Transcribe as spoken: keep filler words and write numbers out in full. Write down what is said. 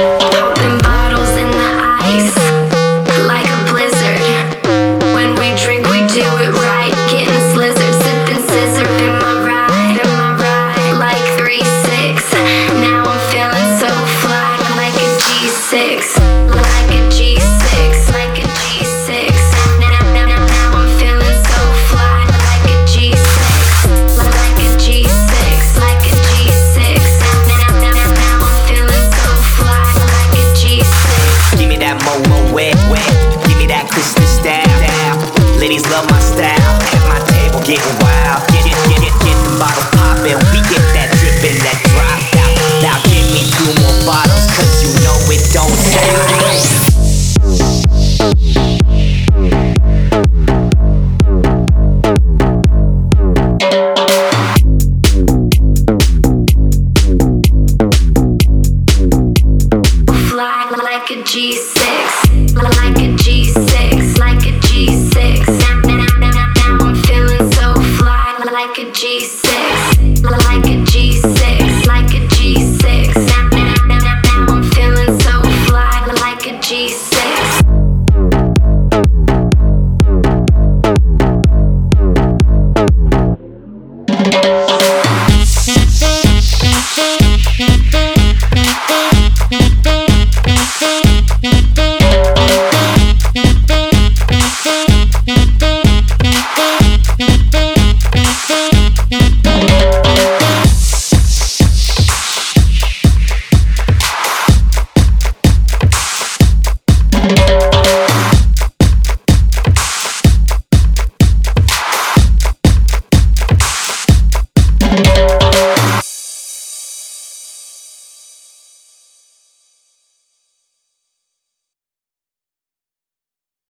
Popping bottles in the ice like a blizzard. When we drink, we do it right. Getting slizzard, sipping scissor in my ride, in my ride. Like three six. Now I'm feeling so fly, like a G six, like a G six, like a G six. Now, now, now, now I'm feeling so fly, like a G six, like a G six, like a G six. Now, now, now, now I'm feeling so fly, like a G six. Give me that mo-mo wet, wet. Give me that Christmas style, style. Ladies love my style. At my table getting wild. Get it, get it, get the bottle poppin'. We get that drippin', that drop out. Now give me two more bottles, cause you know it don't stop. Fly like a G six.